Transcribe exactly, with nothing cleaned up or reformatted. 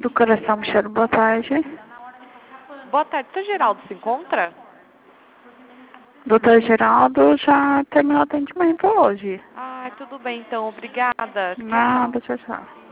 Do Coração Michele, boa tarde. Boa tarde, seu Geraldo se encontra? Doutor Geraldo já terminou o atendimento hoje. Ah, tudo bem então, obrigada. Tchau, tchau. Nada, tchau, tchau.